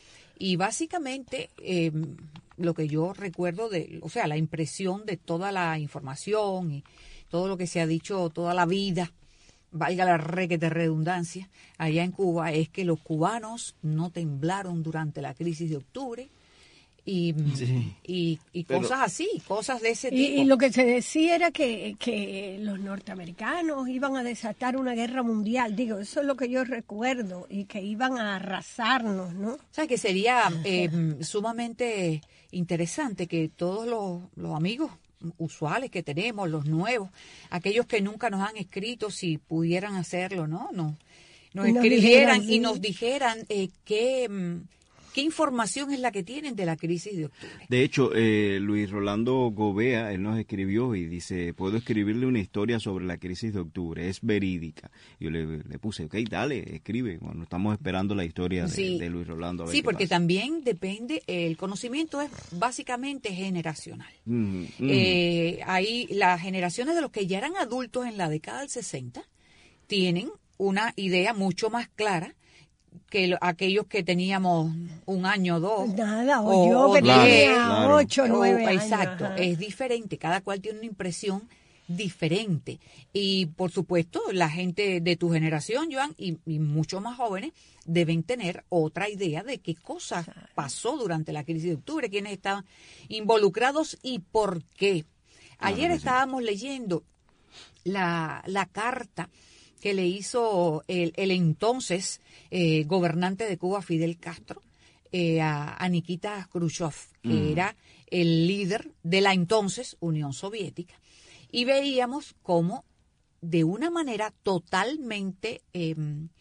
Y básicamente eh, lo que yo recuerdo de, o sea, la impresión de toda la información y todo lo que se ha dicho toda la vida, valga la requete redundancia, allá en Cuba, es que los cubanos no temblaron durante la crisis de octubre. Y, sí. y, y Pero, cosas así, cosas de ese tipo. Y, y lo que se decía era que, que los norteamericanos iban a desatar una guerra mundial, digo, eso es lo que yo recuerdo, y que iban a arrasarnos, ¿no? O sea, que sería eh, sumamente interesante que todos los, los amigos usuales que tenemos, los nuevos, aquellos que nunca nos han escrito, si pudieran hacerlo, ¿no? Nos, nos y escribieran nos dijeran, y sí. nos dijeran eh, qué... ¿Qué información es la que tienen de la crisis de octubre? De hecho, eh, Luis Rolando Gobea, él nos escribió y dice, puedo escribirle una historia sobre la crisis de octubre, es verídica. Yo le, le puse, ok, dale, escribe. Bueno, estamos esperando la historia de, sí. de Luis Rolando. A ver sí, qué porque pasa. También depende, el conocimiento es básicamente generacional. Mm, mm. Eh, ahí las generaciones de los que ya eran adultos en la década del sesenta tienen una idea mucho más clara que lo, aquellos que teníamos un año o dos. Nada, o, o yo que claro, tenía claro. ocho, nueve o, años. Exacto, ajá. Es diferente, cada cual tiene una impresión diferente. Y por supuesto, la gente de tu generación, Joan, y, y mucho más jóvenes, deben tener otra idea de qué cosa pasó durante la crisis de octubre, quiénes estaban involucrados y por qué. Ayer claro, estábamos sí. leyendo la, la carta que le hizo el, el entonces eh, gobernante de Cuba, Fidel Castro, eh, a, a Nikita Khrushchev, que mm. era el líder de la entonces Unión Soviética. Y veíamos cómo, de una manera totalmente, eh,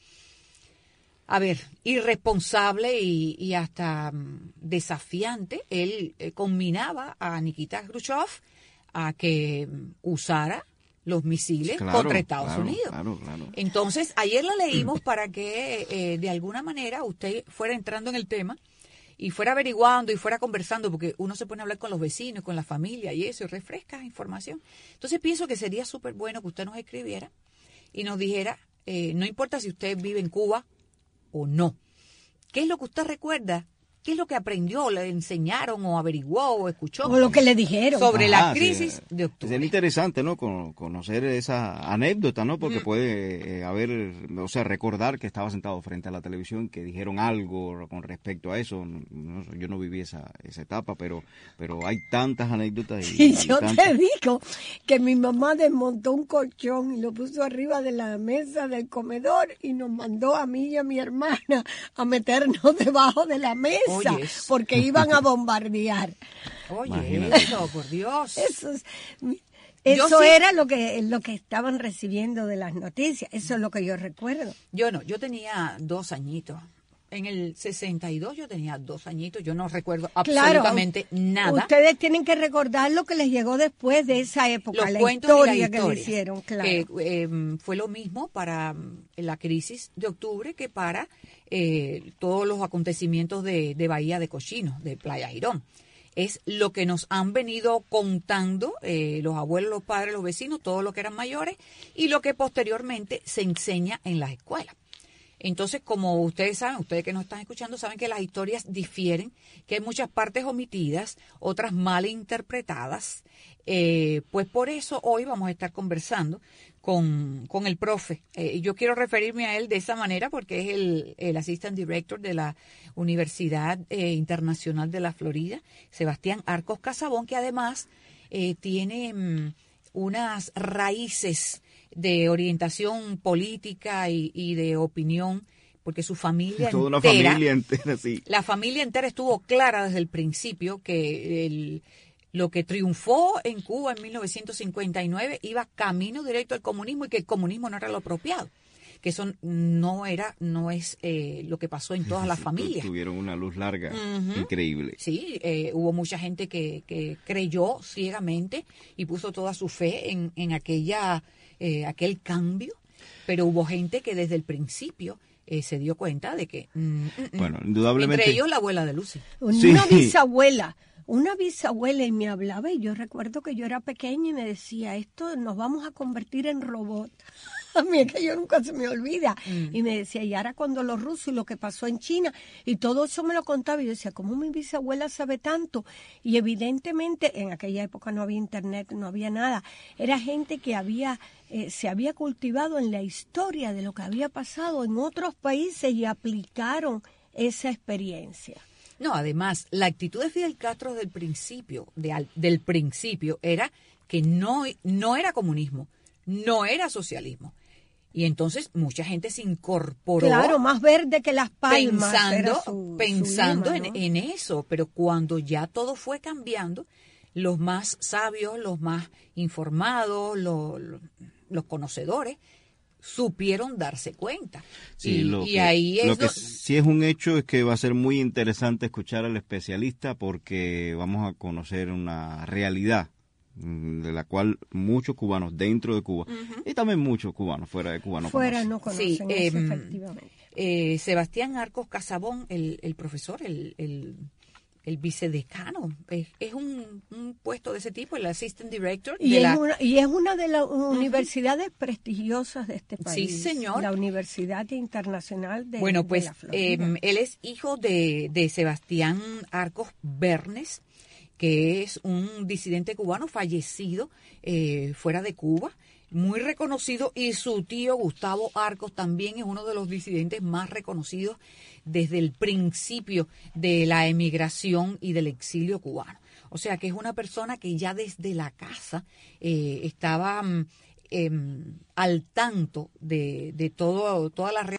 a ver, irresponsable y, y hasta um, desafiante, él eh, combinaba a Nikita Khrushchev a que um, usara los misiles claro, contra Estados claro, Unidos. Claro, claro. Entonces, ayer la leímos para que eh, de alguna manera usted fuera entrando en el tema y fuera averiguando y fuera conversando, porque uno se pone a hablar con los vecinos, con la familia y eso, y refresca información. Entonces, pienso que sería súper bueno que usted nos escribiera y nos dijera, eh, no importa si usted vive en Cuba o no, ¿qué es lo que usted recuerda? ¿Qué es lo que aprendió, le enseñaron o averiguó o escuchó? O lo que le dijeron. Sobre Ajá, la crisis sí, de octubre. Es interesante, ¿no? Con, conocer esa anécdota, ¿no? Porque mm. puede eh, haber, o sea, recordar que estaba sentado frente a la televisión, que dijeron algo con respecto a eso. No, no, yo no viví esa, esa etapa, pero pero hay tantas anécdotas. Y, sí, y yo tantas. te digo que mi mamá desmontó un colchón y lo puso arriba de la mesa del comedor y nos mandó a mí y a mi hermana a meternos debajo de la mesa. Oye, porque iban a bombardear. Oye, Imagínate. Eso, por Dios. Eso, es, eso sí. era lo que lo que estaban recibiendo de las noticias. Eso es lo que yo recuerdo. Yo no, yo tenía dos añitos. En el sesenta y dos yo tenía dos añitos. Yo no recuerdo absolutamente claro, nada. Ustedes tienen que recordar lo que les llegó después de esa época, Los la cuentos historia, y la historia que le hicieron. Claro. Eh, eh, fue lo mismo para la crisis de octubre que para eh, todos los acontecimientos de, de Bahía de Cochinos, de Playa Girón. Es lo que nos han venido contando eh, los abuelos, los padres, los vecinos, todos los que eran mayores, y lo que posteriormente se enseña en las escuelas. Entonces, como ustedes saben, ustedes que nos están escuchando, saben que las historias difieren, que hay muchas partes omitidas, otras mal interpretadas. Eh, pues por eso hoy vamos a estar conversando con, con el profe. Eh, yo quiero referirme a él de esa manera porque es el, el Assistant Director de la Universidad eh, Internacional de la Florida, Sebastián Arcos Casabón, que además eh, tiene mm, unas raíces de orientación política y, y de opinión, porque su familia Toda una entera, familia entera, sí. La familia entera estuvo clara desde el principio que el, lo que triunfó en Cuba en mil novecientos cincuenta y nueve iba camino directo al comunismo y que el comunismo no era lo apropiado, que eso no era, no es eh, lo que pasó en todas las familias. Tuvieron una luz larga, uh-huh. increíble. Sí, eh, hubo mucha gente que, que creyó ciegamente y puso toda su fe en, en aquella Eh, aquel cambio, pero hubo gente que desde el principio eh, se dio cuenta de que mm, mm, bueno, indudablemente entre ellos la abuela de Lucy, sí. una bisabuela una bisabuela y me hablaba y yo recuerdo que yo era pequeña y me decía, esto nos vamos a convertir en robot. A mí es que yo nunca se me olvida. Mm. Y me decía, y ahora cuando los rusos y lo que pasó en China, y todo eso me lo contaba, y yo decía, ¿cómo mi bisabuela sabe tanto? Y evidentemente, en aquella época no había internet, no había nada. Era gente que había, eh, se había cultivado en la historia de lo que había pasado en otros países y aplicaron esa experiencia. No, además, la actitud de Fidel Castro del principio, de, del principio, era que no, no era comunismo, no era socialismo. Y entonces mucha gente se incorporó. Claro, más verde que las palmas. Pensando, era su, pensando su lema, ¿no? en, en eso. Pero cuando ya todo fue cambiando, los más sabios, los más informados, los, los, los conocedores, supieron darse cuenta. Sí, y, lo y que, ahí es lo que lo... sí es un hecho es que va a ser muy interesante escuchar al especialista porque vamos a conocer una realidad de la cual muchos cubanos dentro de Cuba uh-huh. y también muchos cubanos fuera de Cuba no fuera conocen. no conocen sí, eso, eh, efectivamente. Eh, Sebastián Arcos Casabón, el, el profesor, el, el, el vicedecano, es, es un, un puesto de ese tipo, el assistant director. Y, de es, la... una, y es una de las uh-huh. universidades prestigiosas de este país. Sí, señor. La Universidad Internacional de Bueno, pues de la Florida. eh, él es hijo de, de Sebastián Arcos Bernes, que es un disidente cubano fallecido eh, fuera de Cuba, muy reconocido, y su tío Gustavo Arcos también es uno de los disidentes más reconocidos desde el principio de la emigración y del exilio cubano. O sea que es una persona que ya desde la casa eh, estaba eh, al tanto de, de todo, toda la